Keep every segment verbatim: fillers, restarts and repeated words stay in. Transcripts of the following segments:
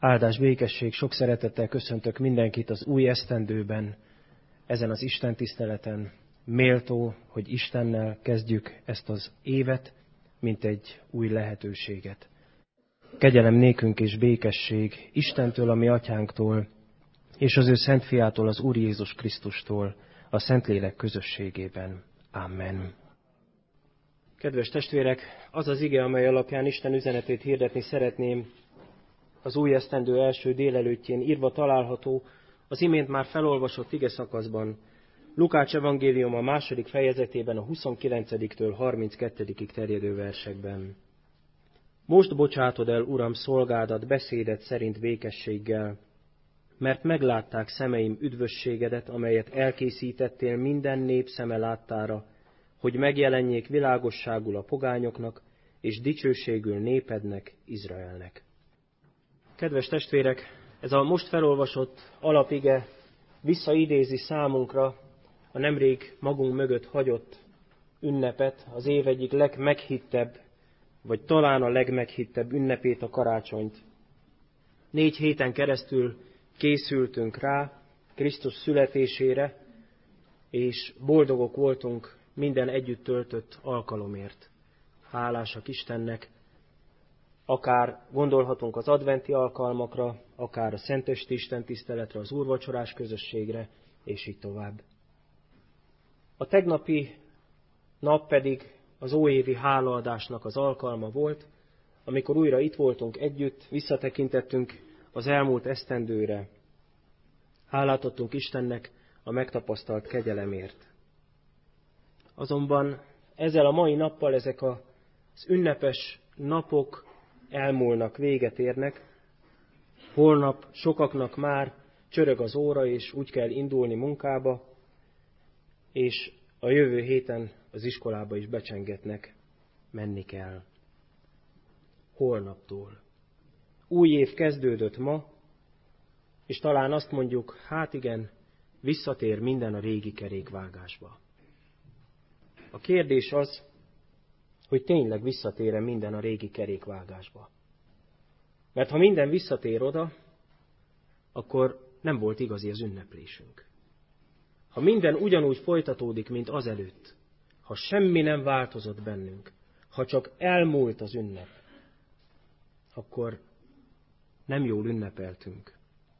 Áldás, békesség, sok szeretettel köszöntök mindenkit az új esztendőben, ezen az Isten tiszteleten. Méltó, hogy Istennel kezdjük ezt az évet, mint egy új lehetőséget. Kegyelem nékünk és békesség Istentől, a mi atyánktól, és az ő szent fiától, az Úr Jézus Krisztustól, a Szentlélek közösségében. Amen. Kedves testvérek, az az ige, amely alapján Isten üzenetét hirdetni szeretném, az új esztendő első délelőttjén írva található az imént már felolvasott ige szakaszban, Lukács evangélium a második fejezetében a huszonkilencediktől harminckettőig terjedő versekben. Most bocsátod el, Uram, szolgádat beszédet szerint békességgel, mert meglátták szemeim üdvösségedet, amelyet elkészítettél minden nép szeme láttára, hogy megjelenjék világosságul a pogányoknak, és dicsőségül népednek, Izraelnek. Kedves testvérek, ez a most felolvasott alapige visszaidézi számunkra a nemrég magunk mögött hagyott ünnepet, az év egyik legmeghittebb, vagy talán a legmeghittebb ünnepét, a karácsonyt. Négy héten keresztül készültünk rá Krisztus születésére, és boldogok voltunk minden együtt töltött alkalomért. Hálásak Istennek, akár gondolhatunk az adventi alkalmakra, akár a szentesti Isten tiszteletre, az úrvacsorás közösségre, és így tovább. A tegnapi nap pedig az óévi hálaadásnak az alkalma volt, amikor újra itt voltunk együtt, visszatekintettünk az elmúlt esztendőre. Hálát adtunk Istennek a megtapasztalt kegyelemért. Azonban ezzel a mai nappal ezek az ünnepes napok elmúlnak, véget érnek. Holnap sokaknak már csörög az óra, és úgy kell indulni munkába, és a jövő héten az iskolába is becsengetnek, menni kell. Holnaptól. Új év kezdődött ma, és talán azt mondjuk, hát igen, visszatér minden a régi kerékvágásba. A kérdés az, hogy tényleg visszatér-e minden a régi kerékvágásba. Mert ha minden visszatér oda, akkor nem volt igazi az ünneplésünk. Ha minden ugyanúgy folytatódik, mint azelőtt, ha semmi nem változott bennünk, ha csak elmúlt az ünnep, akkor nem jól ünnepeltünk.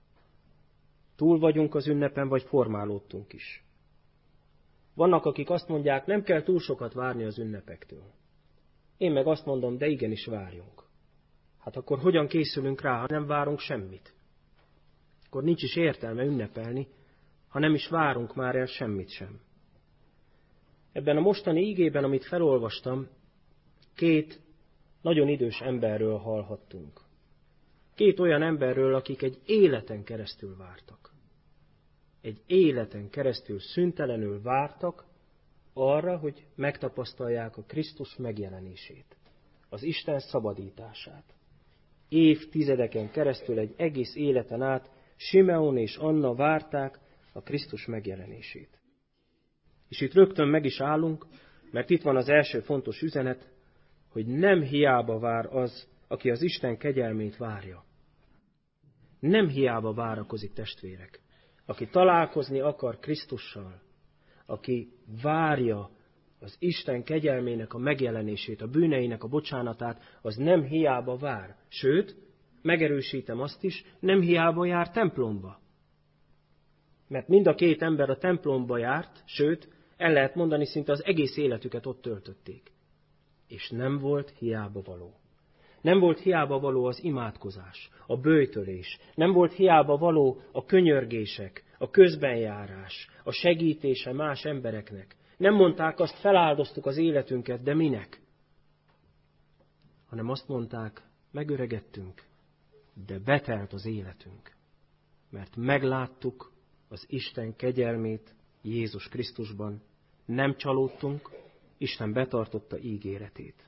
Túl vagyunk az ünnepen, vagy formálódtunk is. Vannak, akik azt mondják, nem kell túl sokat várni az ünnepektől. Én meg azt mondom, de igenis várjunk. Hát akkor hogyan készülünk rá, ha nem várunk semmit? Akkor nincs is értelme ünnepelni, ha nem is várunk már el semmit sem. Ebben a mostani ígében, amit felolvastam, két nagyon idős emberről hallhattunk. Két olyan emberről, akik egy életen keresztül vártak. Egy életen keresztül szüntelenül vártak arra, hogy megtapasztalják a Krisztus megjelenését, az Isten szabadítását. Évtizedeken keresztül, egy egész életen át Simeon és Anna várták a Krisztus megjelenését. És itt rögtön meg is állunk, mert itt van az első fontos üzenet, hogy nem hiába vár az, aki az Isten kegyelmét várja. Nem hiába várakozik, testvérek. Aki találkozni akar Krisztussal, aki várja az Isten kegyelmének a megjelenését, a bűneinek a bocsánatát, az nem hiába vár. Sőt, megerősítem azt is, nem hiába jár templomba. Mert mind a két ember a templomba járt, sőt, el lehet mondani, szinte az egész életüket ott töltötték. És nem volt hiába való. Nem volt hiába való az imádkozás, a böjtölés, nem volt hiába való a könyörgések, a közbenjárás, a segítése más embereknek. Nem mondták azt, feláldoztuk az életünket, de minek? Hanem azt mondták, megöregedtünk, de betelt az életünk. Mert megláttuk az Isten kegyelmét Jézus Krisztusban, nem csalódtunk, Isten betartotta ígéretét.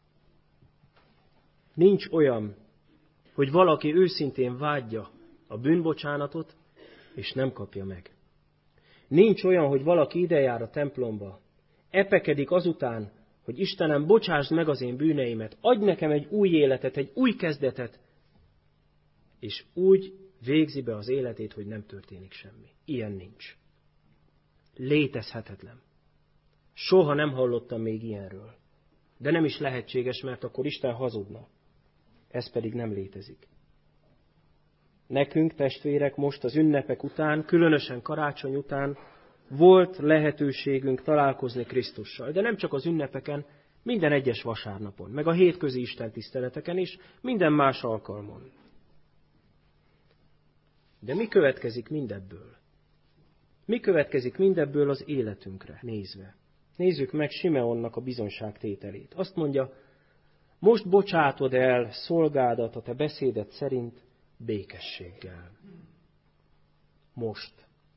Nincs olyan, hogy valaki őszintén vágyja a bűnbocsánatot, és nem kapja meg. Nincs olyan, hogy valaki idejár a templomba, epekedik azután, hogy Istenem, bocsásd meg az én bűneimet, adj nekem egy új életet, egy új kezdetet, és úgy végzi be az életét, hogy nem történik semmi. Ilyen nincs. Létezhetetlen. Soha nem hallottam még ilyenről. De nem is lehetséges, mert akkor Isten hazudna. Ez pedig nem létezik. Nekünk, testvérek, most az ünnepek után, különösen karácsony után volt lehetőségünk találkozni Krisztussal. De nem csak az ünnepeken, minden egyes vasárnapon, meg a hétközi istentiszteleteken is, minden más alkalmon. De mi következik mindebből? Mi következik mindebből az életünkre nézve? Nézzük meg Simeonnak a bizonyságtételét. Azt mondja, most bocsátod el szolgádat a te beszédet szerint békességgel. Most.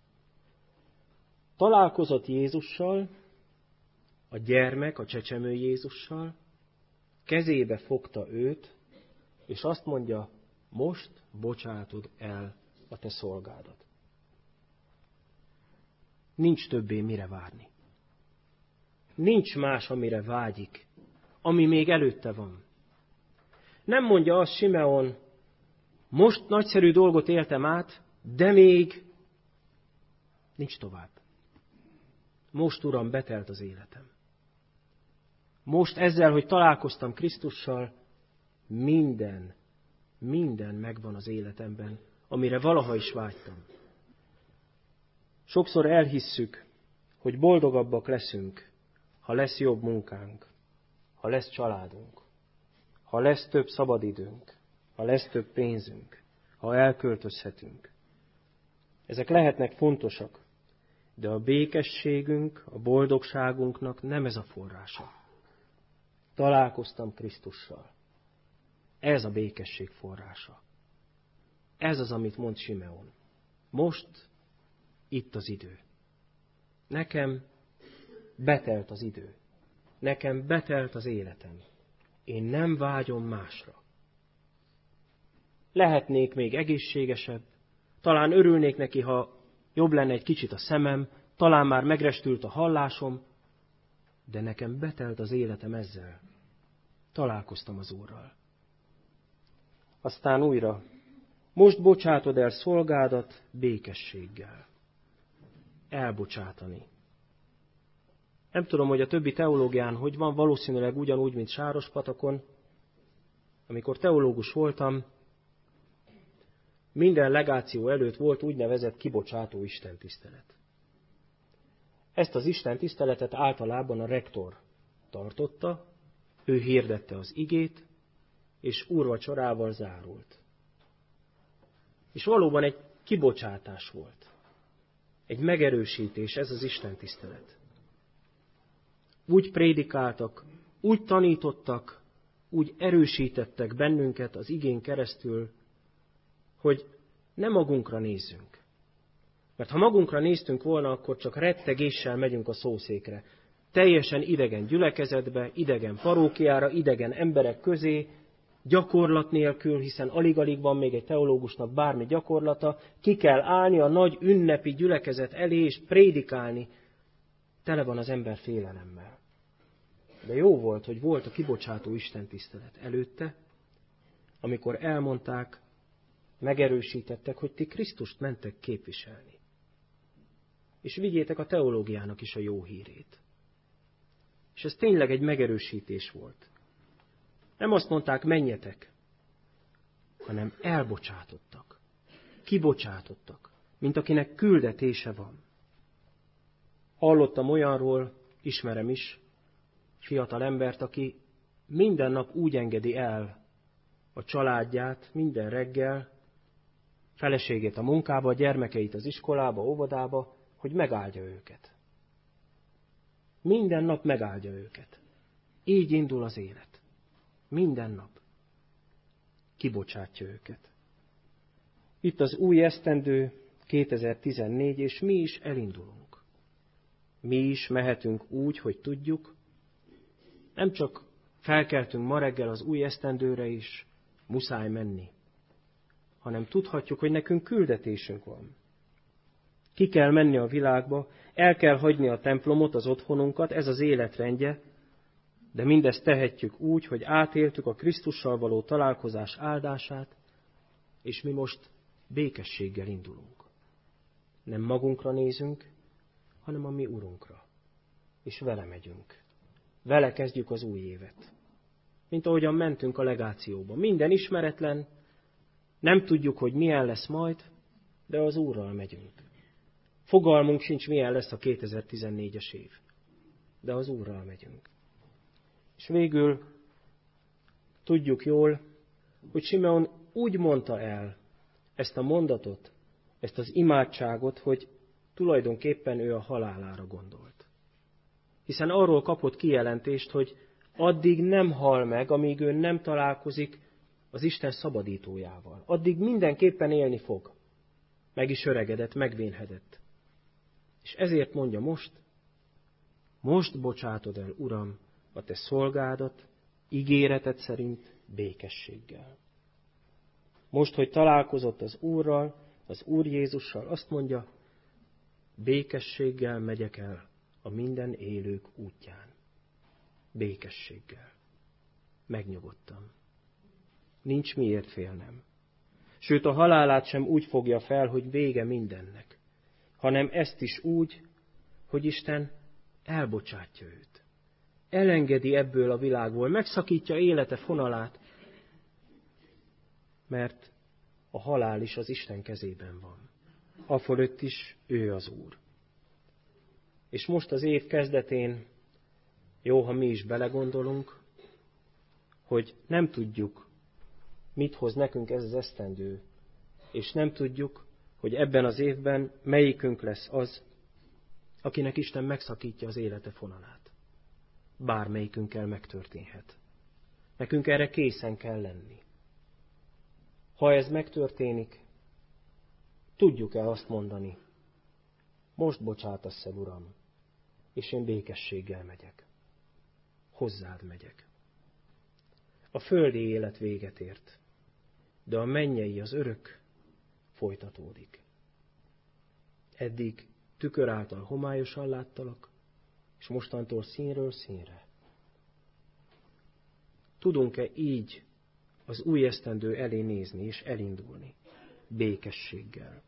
Találkozott Jézussal, a gyermek, a csecsemő Jézussal, kezébe fogta őt, és azt mondja, most bocsátod el a te szolgádat. Nincs többé mire várni. Nincs más, amire vágyik, ami még előtte van. Nem mondja azt Simeon, most nagyszerű dolgot éltem át, de még nincs tovább. Most, Uram, betelt az életem. Most ezzel, hogy találkoztam Krisztussal, minden, minden megvan az életemben, amire valaha is vágytam. Sokszor elhisszük, hogy boldogabbak leszünk, ha lesz jobb munkánk, ha lesz családunk, ha lesz több szabadidőnk, ha lesz több pénzünk, ha elköltözhetünk. Ezek lehetnek fontosak, de a békességünk, a boldogságunknak nem ez a forrása. Találkoztam Krisztussal. Ez a békesség forrása. Ez az, amit mond Simeon. Most itt az idő. Nekem betelt az idő. Nekem betelt az életem. Én nem vágyom másra. Lehetnék még egészségesebb, talán örülnék neki, ha jobb lenne egy kicsit a szemem, talán már megrestült a hallásom, de nekem betelt az életem ezzel. Találkoztam az Úrral. Aztán újra, most bocsátod el szolgádat békességgel. Elbocsátani. Nem tudom, hogy a többi teológián hogy van, valószínűleg ugyanúgy, mint Sárospatakon. Amikor teológus voltam, minden legáció előtt volt úgynevezett kibocsátó istentisztelet. Ezt az istentiszteletet általában a rektor tartotta, ő hirdette az igét, és úrvacsorával zárult. És valóban egy kibocsátás volt. Egy megerősítés, ez az istentisztelet. Úgy prédikáltak, úgy tanítottak, úgy erősítettek bennünket az igén keresztül, hogy ne magunkra nézzünk. Mert ha magunkra néztünk volna, akkor csak rettegéssel megyünk a szószékre. Teljesen idegen gyülekezetbe, idegen parókiára, idegen emberek közé, gyakorlat nélkül, hiszen alig-alig van még egy teológusnak bármi gyakorlata, ki kell állni a nagy ünnepi gyülekezet elé és prédikálni. Tele van az ember félelemmel. De jó volt, hogy volt a kibocsátó istentisztelet előtte, amikor elmondták, megerősítettek, hogy ti Krisztust mentek képviselni. És vigyétek a teológiának is a jó hírét. És ez tényleg egy megerősítés volt. Nem azt mondták, menjetek, hanem elbocsátottak. Kibocsátottak, mint akinek küldetése van. Hallottam olyanról, ismerem is, fiatal embert, aki minden nap úgy engedi el a családját, minden reggel, feleségét a munkába, a gyermekeit az iskolába, óvodába, hogy megáldja őket. Minden nap megáldja őket. Így indul az élet. Minden nap. Kibocsátja őket. Itt az új esztendő, kétezer-tizennégy, és mi is elindulunk. Mi is mehetünk úgy, hogy tudjuk, nem csak felkeltünk ma reggel az új esztendőre is, muszáj menni, hanem tudhatjuk, hogy nekünk küldetésünk van. Ki kell menni a világba, el kell hagyni a templomot, az otthonunkat, ez az életrendje, de mindezt tehetjük úgy, hogy átéltük a Krisztussal való találkozás áldását, és mi most békességgel indulunk. Nem magunkra nézünk, hanem a mi Urunkra. És vele megyünk. Vele kezdjük az új évet. Mint ahogyan mentünk a legációba. Minden ismeretlen, nem tudjuk, hogy milyen lesz majd, de az Úrral megyünk. Fogalmunk sincs, milyen lesz a kétezer-tizennégyes év, de az Úrral megyünk. És végül tudjuk jól, hogy Simeon úgy mondta el ezt a mondatot, ezt az imádságot, hogy tulajdonképpen ő a halálára gondolt. Hiszen arról kapott kijelentést, hogy addig nem hal meg, amíg ő nem találkozik az Isten szabadítójával. Addig mindenképpen élni fog. Meg is öregedett, megvénhedett. És ezért mondja most, most bocsátod el, Uram, a te szolgádat, ígéreted szerint békességgel. Most, hogy találkozott az Úrral, az Úr Jézussal, azt mondja, békességgel megyek el a minden élők útján. Békességgel. Megnyugodtam. Nincs miért félnem. Sőt, a halálát sem úgy fogja fel, hogy vége mindennek, hanem ezt is úgy, hogy Isten elbocsátja őt. Elengedi ebből a világból, megszakítja élete fonalát, mert a halál is az Isten kezében van. Afölött is ő az Úr. És most az év kezdetén, jó, ha mi is belegondolunk, hogy nem tudjuk, mit hoz nekünk ez az esztendő, és nem tudjuk, hogy ebben az évben melyikünk lesz az, akinek Isten megszakítja az élete fonalát. Bármelyikünkkel megtörténhet. Nekünk erre készen kell lenni. Ha ez megtörténik, tudjuk-e azt mondani, most bocsátasz el, Uram, és én békességgel megyek. Hozzád megyek. A földi élet véget ért, de a mennyei, az örök folytatódik. Eddig tükör által homályosan láttalak, és mostantól színről színre. Tudunk-e így az új esztendő elé nézni és elindulni békességgel?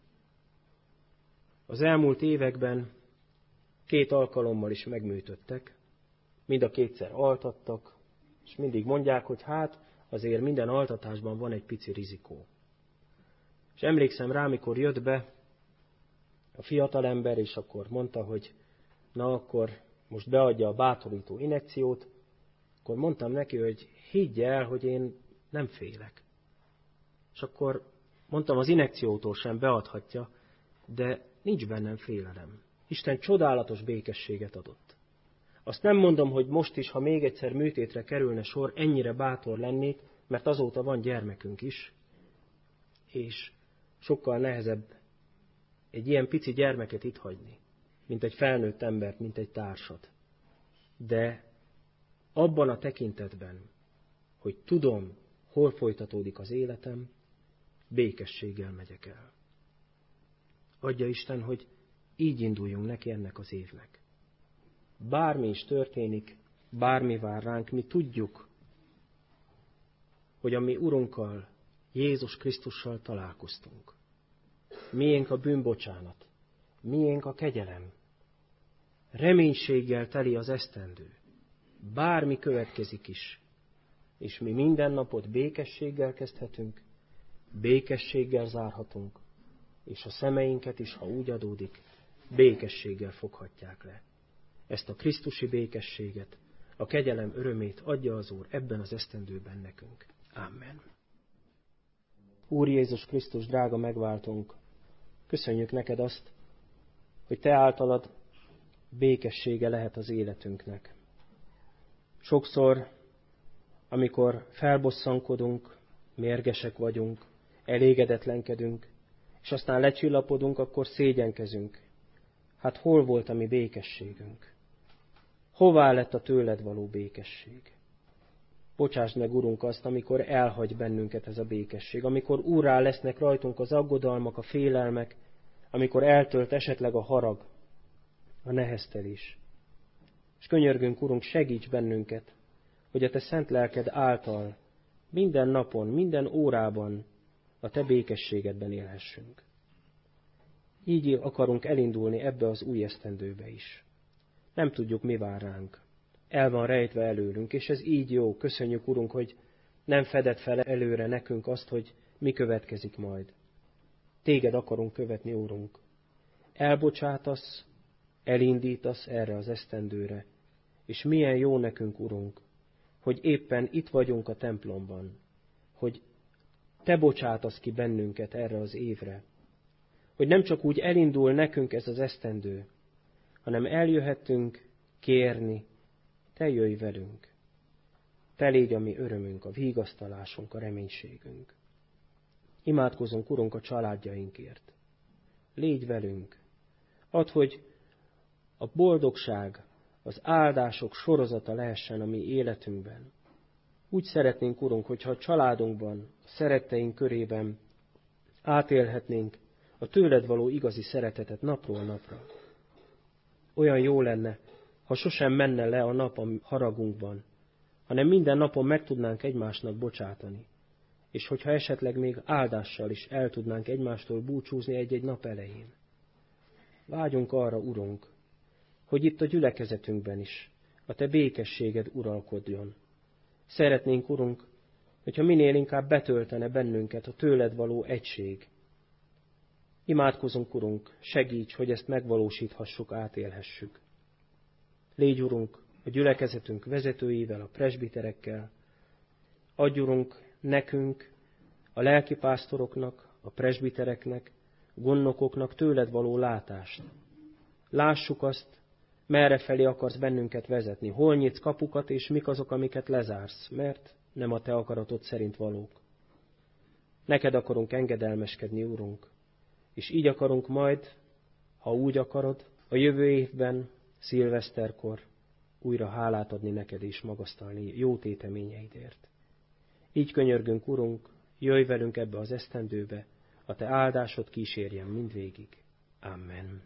Az elmúlt években két alkalommal is megműtöttek, mind a kétszer altattak, és mindig mondják, hogy hát azért minden altatásban van egy pici rizikó. És emlékszem rá, mikor jött be a fiatalember, és akkor mondta, hogy na akkor most beadja a bátorító injekciót, akkor mondtam neki, hogy higgye el, hogy én nem félek. És akkor mondtam, az injekciótól sem beadhatja, de nincs bennem félelem. Isten csodálatos békességet adott. Azt nem mondom, hogy most is, ha még egyszer műtétre kerülne sor, ennyire bátor lennék, mert azóta van gyermekünk is, és sokkal nehezebb egy ilyen pici gyermeket itt hagyni, mint egy felnőtt embert, mint egy társat. De abban a tekintetben, hogy tudom, hol folytatódik az életem, békességgel megyek el. Adja Isten, hogy így induljunk neki ennek az évnek. Bármi is történik, bármi vár ránk, mi tudjuk, hogy a mi Urunkkal, Jézus Krisztussal találkoztunk. Miénk a bűnbocsánat, miénk a kegyelem. Reménységgel teli az esztendő. Bármi következik is, és mi minden napot békességgel kezdhetünk, békességgel zárhatunk, és a szemeinket is, ha úgy adódik, békességgel foghatják le. Ezt a krisztusi békességet, a kegyelem örömét adja az Úr ebben az esztendőben nekünk. Amen. Úr Jézus Krisztus, drága megváltunk, köszönjük neked azt, hogy te általad békessége lehet az életünknek. Sokszor, amikor felbosszankodunk, mérgesek vagyunk, elégedetlenkedünk, és aztán lecsillapodunk, akkor szégyenkezünk. Hát hol volt a mi békességünk? Hová lett a tőled való békesség? Bocsásd meg, Urunk, azt, amikor elhagy bennünket ez a békesség, amikor úrrá lesznek rajtunk az aggodalmak, a félelmek, amikor eltölt esetleg a harag, a neheztelés. És könyörgünk, Urunk, segíts bennünket, hogy a te szent lelked által minden napon, minden órában a te békességedben élhessünk. Így akarunk elindulni ebbe az új esztendőbe is. Nem tudjuk, mi vár ránk. El van rejtve előlünk, és ez így jó. Köszönjük, Urunk, hogy nem fedett fel előre nekünk azt, hogy mi következik majd. Téged akarunk követni, Urunk. Elbocsátasz, elindítasz erre az esztendőre, és milyen jó nekünk, Urunk, hogy éppen itt vagyunk a templomban, hogy te bocsátasz ki bennünket erre az évre, hogy nem csak úgy elindul nekünk ez az esztendő, hanem eljöhettünk kérni, te jöjj velünk. Te légy a mi örömünk, a vigasztalásunk, a reménységünk. Imádkozunk, Urunk, a családjainkért. Légy velünk. Add, hogy a boldogság, az áldások sorozata lehessen a mi életünkben. Úgy szeretnénk, Urunk, hogyha a családunkban, a szeretteink körében átélhetnénk a tőled való igazi szeretetet napról napra. Olyan jó lenne, ha sosem menne le a nap a haragunkban, hanem minden napon meg tudnánk egymásnak bocsátani, és hogyha esetleg még áldással is el tudnánk egymástól búcsúzni egy-egy nap elején. Vágyunk arra, Urunk, hogy itt a gyülekezetünkben is a te békességed uralkodjon. Szeretnénk, Urunk, hogyha minél inkább betöltene bennünket a tőled való egység. Imádkozunk, Urunk, segíts, hogy ezt megvalósíthassuk, átélhessük. Légy, Urunk, a gyülekezetünk vezetőivel, a presbiterekkel. Adj, Urunk, nekünk, a lelkipásztoroknak, a presbitereknek, gondnokoknak tőled való látást. Lássuk azt, merre felé akarsz bennünket vezetni, hol nyitsz kapukat, és mik azok, amiket lezársz, mert nem a te akaratod szerint valók. Neked akarunk engedelmeskedni, Urunk, és így akarunk majd, ha úgy akarod, a jövő évben, szilveszterkor újra hálát adni neked és magasztalni jó téteményeidért. Így könyörgünk, Urunk, jöjj velünk ebbe az esztendőbe, a te áldásod kísérjen mindvégig. Amen.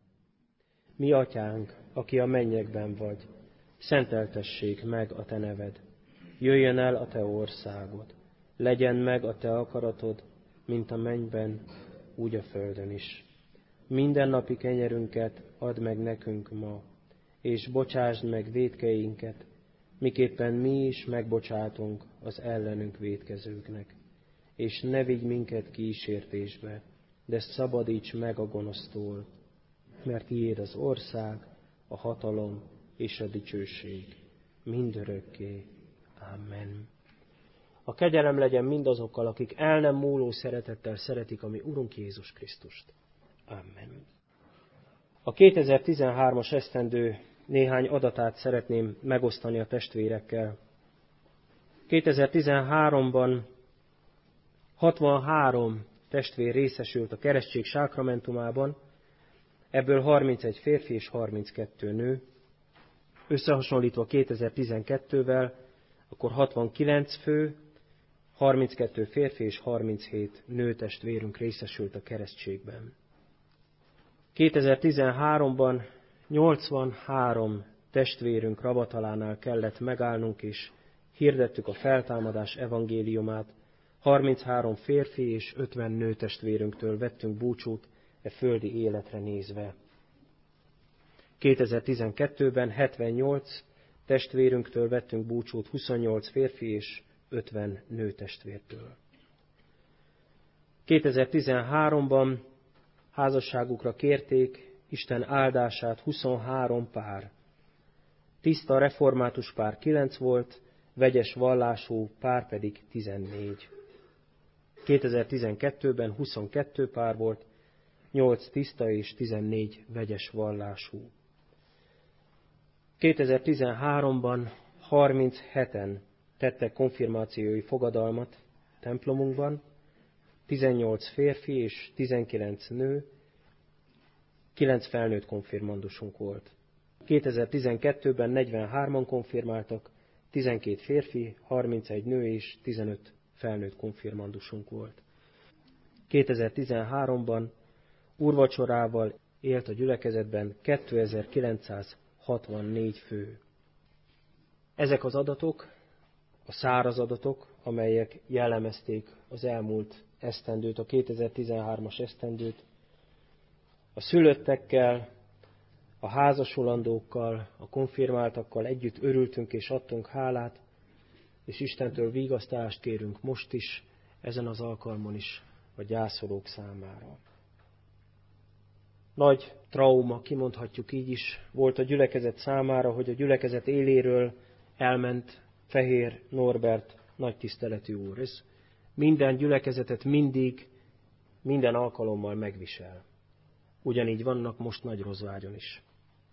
Mi atyánk, aki a mennyekben vagy, szenteltessék meg a te neved. Jöjjön el a te országod. Legyen meg a te akaratod, mint a mennyben, úgy a földön is. Minden napi kenyerünket add meg nekünk ma, és bocsásd meg vétkeinket, miképpen mi is megbocsátunk az ellenünk vétkezőknek. És ne vigy minket kísértésbe, de szabadíts meg a gonosztól, mert tiéd az ország, a hatalom és a dicsőség mindörökké. Amen. A kegyelem legyen mindazokkal, akik el nem múló szeretettel szeretik a mi Urunk Jézus Krisztust. Amen. A kétezer-tizenhármas esztendő néhány adatát szeretném megosztani a testvérekkel. kétezer-tizenháromban hatvanhárom testvér részesült a keresztség sákramentumában, ebből harmincegy férfi és harminckettő nő. Összehasonlítva kétezer-tizenkettővel, akkor hatvankilenc fő, harminckettő férfi és harminchét nő testvérünk részesült a keresztségben. kétezer-tizenháromban nyolcvanhárom testvérünk Ravatalánál kellett megállnunk, és hirdettük a feltámadás evangéliumát. harminchárom férfi és ötven nő testvérünktől vettünk búcsút e földi életre nézve. kétezer-tizenkettőben hetvennyolc testvérünktől vettünk búcsút, huszonnyolc férfi és ötven nő testvértől. kétezer-tizenháromban házasságukra kérték Isten áldását huszonhárom pár. Tiszta református pár kilenc volt, vegyes vallású pár pedig tizennégy. kétezer-tizenkettőben huszonkettő pár volt, nyolc tiszta és tizennégy vegyes vallású. kétezer-tizenháromban harmincheten tettek konfirmációi fogadalmat templomunkban, tizennyolc férfi és tizenkilenc nő, kilenc felnőtt konfirmandusunk volt. kétezer-tizenkettőben negyvenhárman konfirmáltak, tizenkét férfi, harmincegy nő és tizenöt felnőtt konfirmandusunk volt. kétezer-tizenháromban úrvacsorával élt a gyülekezetben kétezer-kilencszázhatvannégy fő. Ezek az adatok, a száraz adatok, amelyek jellemezték az elmúlt esztendőt, a kétezer-tizenhármas esztendőt. A szülöttekkel, a házasulandókkal, a konfirmáltakkal együtt örültünk és adtunk hálát, és Istentől vigasztalást kérünk most is, ezen az alkalmon is a gyászolók számára. Nagy trauma, kimondhatjuk így is, volt a gyülekezet számára, hogy a gyülekezet éléről elment Fehér Norbert nagy tiszteletű úr. Ez minden gyülekezetet mindig, minden alkalommal megvisel. Ugyanígy vannak most Nagyrozvágyon is.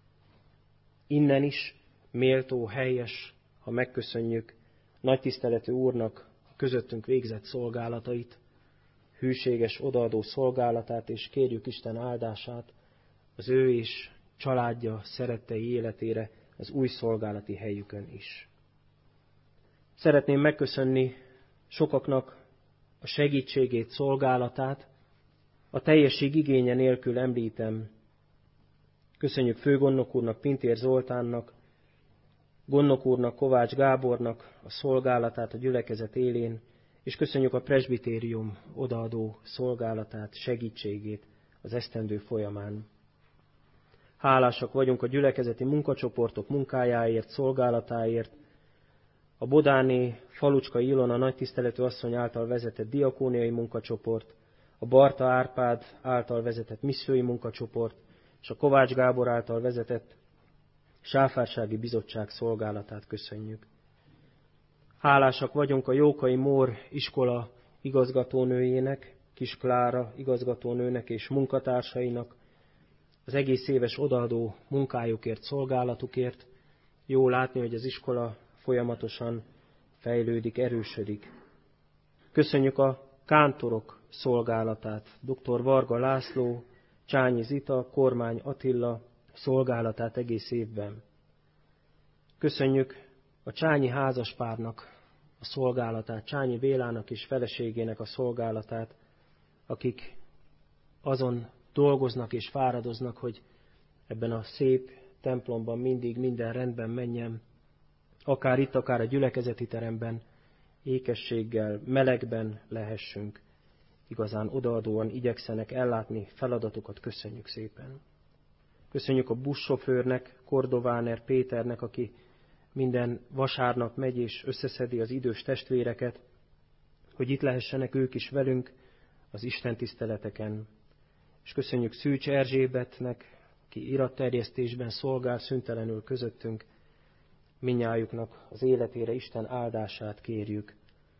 Innen is méltó, helyes, ha megköszönjük nagy tiszteletű úrnak a közöttünk végzett szolgálatait, hűséges, odaadó szolgálatát, és kérjük Isten áldását az ő és családja, szerettei életére az új szolgálati helyükön is. Szeretném megköszönni sokaknak a segítségét, szolgálatát, a teljesség igénye nélkül említem. Köszönjük főgondnok úrnak, Pintér Zoltánnak, gondnok úrnak, Kovács Gábornak a szolgálatát a gyülekezet élén, és köszönjük a presbitérium odaadó szolgálatát, segítségét az esztendő folyamán. Hálásak vagyunk a gyülekezeti munkacsoportok munkájáért, szolgálatáért, a Bodáné Falucskai Ilona nagytiszteletű asszony által vezetett diakóniai munkacsoport, a Barta Árpád által vezetett missziói munkacsoport, és a Kovács Gábor által vezetett Sáfársági Bizottság szolgálatát köszönjük. Hálásak vagyunk a Jókai Mór iskola igazgatónőjének, Kis Klára igazgatónőnek és munkatársainak, az egész éves odaadó munkájukért, szolgálatukért. Jó látni, hogy az iskola folyamatosan fejlődik, erősödik. Köszönjük a kántorok szolgálatát, dr. Varga László, Csányi Zita, Kormány Attila szolgálatát egész évben. Köszönjük a Csányi házaspárnak a szolgálatát, Csányi Bélának és feleségének a szolgálatát, akik azon dolgoznak és fáradoznak, hogy ebben a szép templomban mindig minden rendben menjen, akár itt, akár a gyülekezeti teremben, ékességgel, melegben lehessünk. Igazán odaadóan igyekszenek ellátni feladatokat, köszönjük szépen. Köszönjük a buszsofőrnek, Kordováner Péternek, aki minden vasárnap megy és összeszedi az idős testvéreket, hogy itt lehessenek ők is velünk az Isten tiszteleteken. És köszönjük Szűcs Erzsébetnek, aki iratterjesztésben szolgál szüntelenül közöttünk, mindnyájuknak az életére Isten áldását kérjük.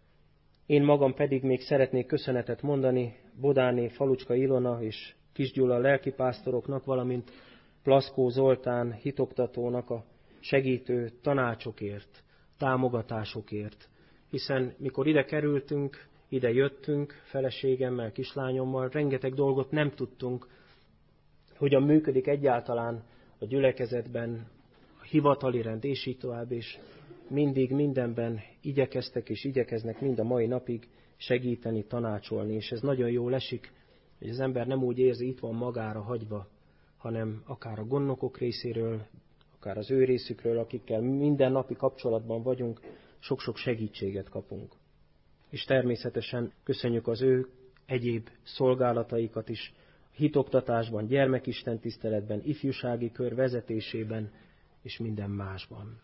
Én magam pedig még szeretnék köszönetet mondani Bodáné Falucska Ilona és Kisgyula lelkipásztoroknak, valamint Plaszkó Zoltán hitoktatónak a segítő tanácsokért, támogatásokért. Hiszen mikor ide kerültünk, ide jöttünk feleségemmel, kislányommal, rengeteg dolgot nem tudtunk, hogyan működik egyáltalán a gyülekezetben, a hivatali rend, és így tovább, és mindig mindenben igyekeztek és igyekeznek mind a mai napig segíteni, tanácsolni, és ez nagyon jól esik, hogy az ember nem úgy érzi, itt van magára hagyva, hanem akár a gondnokok részéről, akár az ő részükről, akikkel minden napi kapcsolatban vagyunk, sok-sok segítséget kapunk. És természetesen köszönjük az ő egyéb szolgálataikat is, hitoktatásban, gyermekisten tiszteletben, ifjúsági kör vezetésében és minden másban.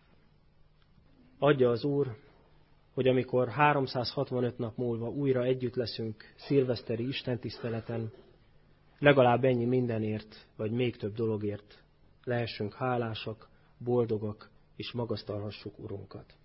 Adja az Úr, hogy amikor háromszázhatvanöt nap múlva újra együtt leszünk szilveszteri istentiszteleten, legalább ennyi mindenért, vagy még több dologért lehessünk hálásak, boldogak, és magasztalhassuk Urunkat.